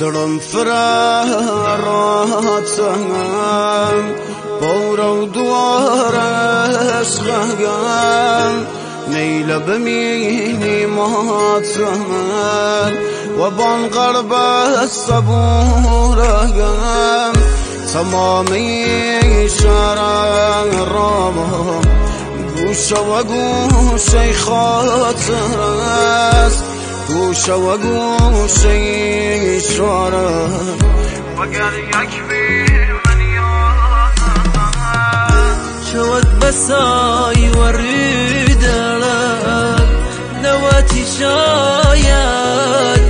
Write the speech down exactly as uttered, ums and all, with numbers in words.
دلم فراتم بورو دوار عشقم نیل بمینی ماتم و بان قلب صبورم تمامی شرع را گوشه و گوشه خاطر است گوشه و گوشه شارم وگر یک بی من یادم شود بسای ورید نواتی شاید